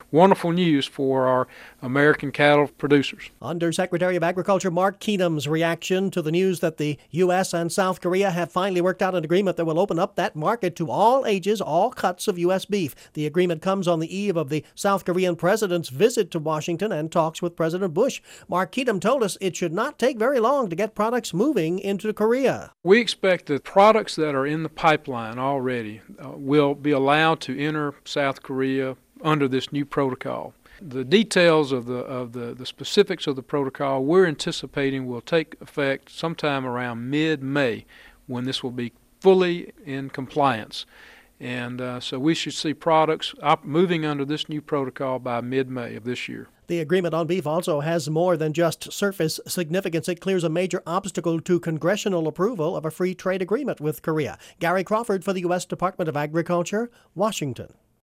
wonderful news for our American cattle producers. Undersecretary of Agriculture Mark Keenum's reaction to the news that the U.S. and South Korea have finally worked out an agreement that will open up that market to all ages, all cuts of U.S. beef. The agreement comes on the eve of the South Korean president's visit to Washington and talks with President Bush. Mark Keenum told us it should not take very long to get products moving into Korea. We expect the products that are in the pipeline already will be allowed to enter South Korea under this new protocol. The details of the specifics of the protocol we're anticipating will take effect sometime around mid-May, when this will be fully in compliance. And so we should see products moving under this new protocol by mid-May of this year. The agreement on beef also has more than just surface significance. It clears a major obstacle to congressional approval of a free trade agreement with Korea. Gary Crawford for the U.S. Department of Agriculture, Washington.